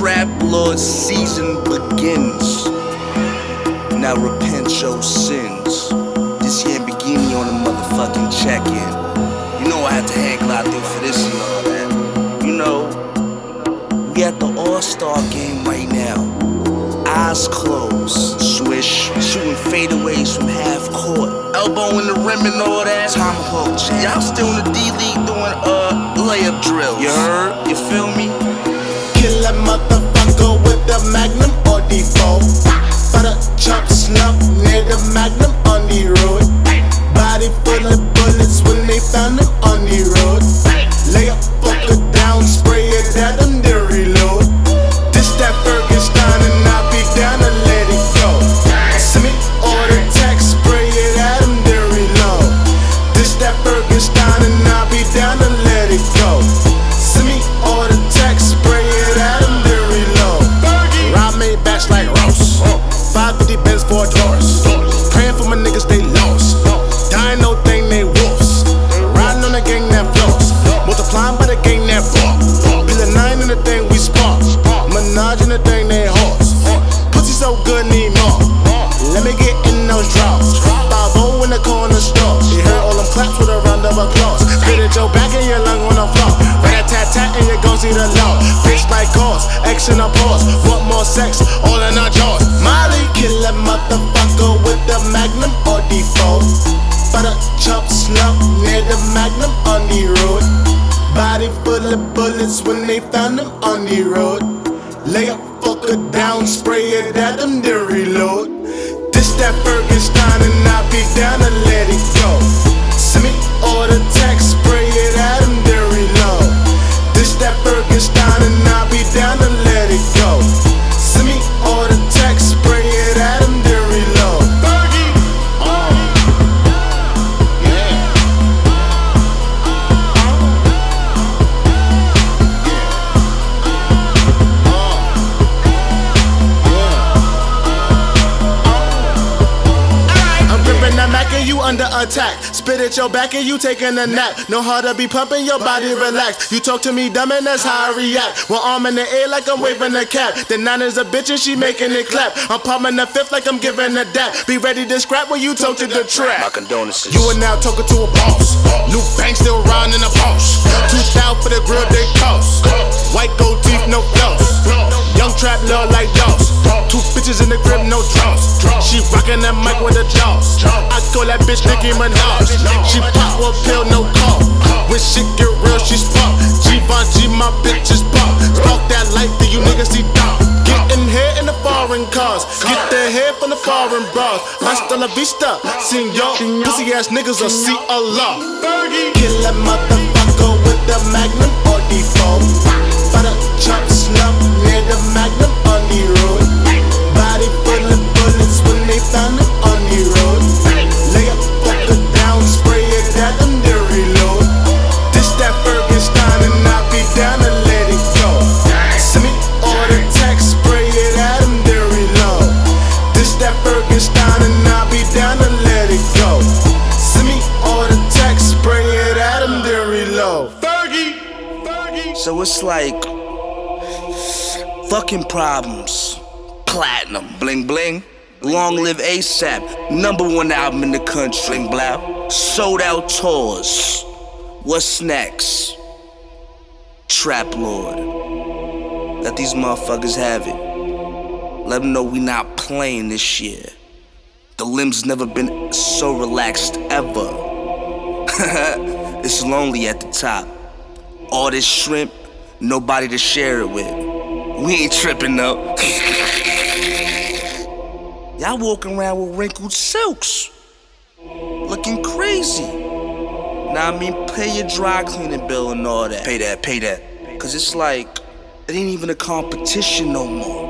Trap Lord season begins. Now repent your sins. This Lamborghini on a motherfucking check-in. You know I had to hang glide through for this and all that. You know, we at the All-Star game right now. Eyes closed, swish, shooting fadeaways from half court, elbow in the rim and all that. Tomahawk jam. Y'all still in the D-League doing layup drills. You heard? You feel me? Kill a motherfucker with the Magnum or D4. But a chump slump near the Magnum on the road. Body full of bullets when they found him on the road. Lay a fucker down, spray it at him, then reload. This that Ferguson and I'll be down to let it go. Send me all the text, spray it at him, then reload. This that Ferguson and I'll be down to let it go. Send me all the text, spray it at him, then reload. Ride made backs like Ross. 550 Benz, 4 doors. Praying for my niggas, they lost. Dying, no thing, they wolves. Riding on the gang that flows. Multiplying by the gang that bought. Bill a 9 in the thing we spark. Menage in the thing they horse. Pussy so good, need more. Let me get in those drawers. 5-0 in the corner store. You heard all them claps with a round of applause. Spit at your back and your lung on the floor. Rat-a-tat-tat and you gon' see the law. Bitch like cause, X and a pause. Want more sex, all in our jaws. Molly, kill a motherfucker with the Magnum or D4. But a chump slump near the Magnum on the road. Body full of bullets when they found him on the road. Lay a fucker down, spray it at him, then reload. This that Ferguson and I'll be down to let it go. Send me all the text, spray it at him, then reload. This that Ferguson and I'll be down to let it go. Send me all the text, spray it at him, then reload. You under attack, spit at your back and you taking a nap. Know how to be pumping your body, relax. You talk to me dumb and that's how I react. One arm in the air like I'm waving a cap. The 9 is a bitch and she making it clap. I'm pumping the 5th like I'm giving a dap. Be ready to scrap when you talk to the trap. My condolences. You are now talking to a boss. New bank still riding in a Porsche. 2,000 for the grill they cost. White gold teeth, no floss. Young trap love like dogs. 2 bitches in the crib, no draws. She rockin' that mic with the jaws. I call that bitch Nicki Minaj. She pop one pill, no call. When shit get real, she spark. Givenchy, my bitch is pop. Spark that light, do you niggas see dark? Getting hair in the foreign cars. Get the hair from the foreign bras. Hasta la vista, senor. Pussy ass niggas will see Allah. Kill a motherfucker with the Magnum or D4. But a chump slump near the Magnum on the road. Body full of bullets when they found him on the road. Lay a fucker down, spray it at him, then reload. This that Ferguson and I'll be down to let it go. Send me all the text, spray it at him, then reload. This that Ferguson and I'll be down to let it go. Send me all the text, spray it at him, then reload. So it's like fucking problems. Platinum, bling bling. Long live ASAP, #1 album in the country. Bling blah. Sold out tours. What's next? Trap Lord. Let these motherfuckers have it. Let them know we not playing this year. The limbs never been so relaxed ever. It's lonely at the top. All this shrimp, nobody to share it with. We ain't tripping though. Y'all walking around with wrinkled silks, looking crazy. Now I mean, pay your dry cleaning bill and all that. Pay that. Cause it's like, it ain't even a competition no more.